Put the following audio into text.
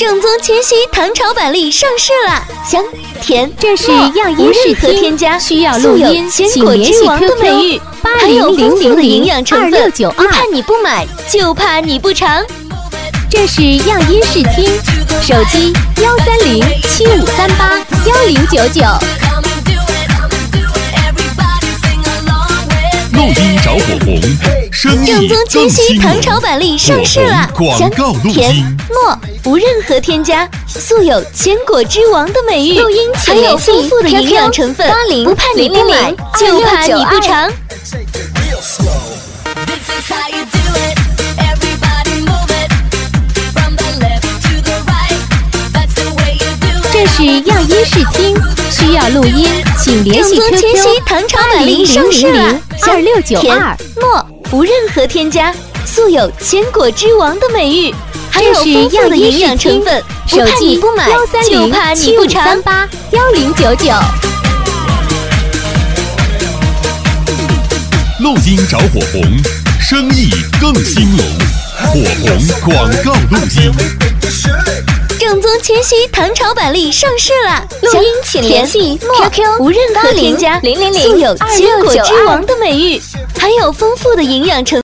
正宗清晰糖炒板栗上市啦！香甜， 这是样音试和添加， 需要录音， 坚果之王的美誉，还有丰富的营养成分，不怕你不买，就怕你不尝。 这是样音试听，手机13075381099。 录音着火红，生意正宗清晰糖炒板栗上市啦！香甜糯，无任何添加，素有坚果之王的美誉，还有丰富的营养成分，不怕你不买，就怕你不尝。 这是样音试听，需要录音，请联系 QQ 正宗清晰糖炒板栗上市啦 ！2692 糯，无任何添加，素有坚果之王的美誉，还有丰富的营养成分，不怕你不买，就怕你不尝。 13075381099。 录音着火红，生意更兴隆，火红广告录音。 正宗清晰糖炒板栗上市啦！ 录音请联系 QQ 无任何添加，素有坚果之王的美誉，还有丰富的营养成分。